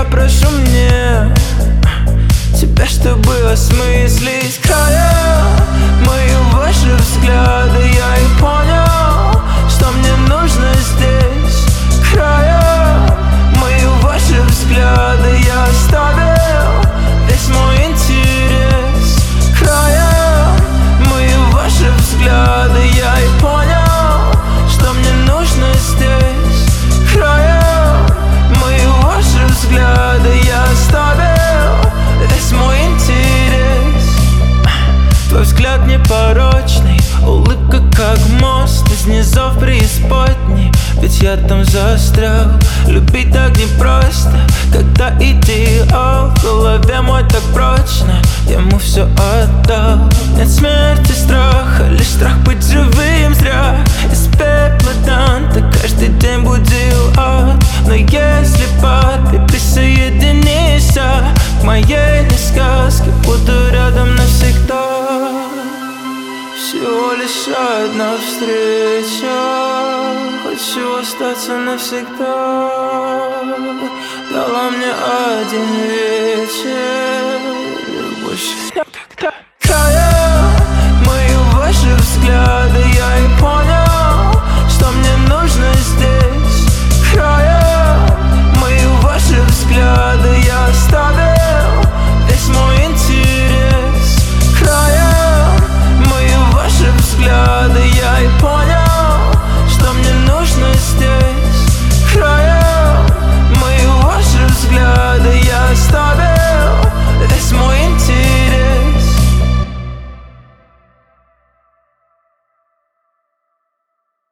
прошу мне тебя, чтобы осмыслить края мои ваши взгляды. Я и понял, что мне нужно здесь. Края мои ваши взгляды. Я оставил весь мой интерес. Края мои ваши взгляды. Я и понял, что мне нужно здесь. Края мои ваши взгляды. Я оставил весь мой интерес. Твой взгляд непорочный, улыбка как мост из низов преисподней. Ведь я там застрял. Любить так непросто, когда идеал в голове мой так прочно. Ему все отдал. Нет смерти, страха, лишь страх быть живым зря. Из пепла Данте каждый день будил ад. Но если папе присоединишься к моей сказке, буду рядом навсегда. Всего лишь одна встреча, хочу остаться навсегда. Дала мне один вечер, больше никогда. Края мои ваши взгляды.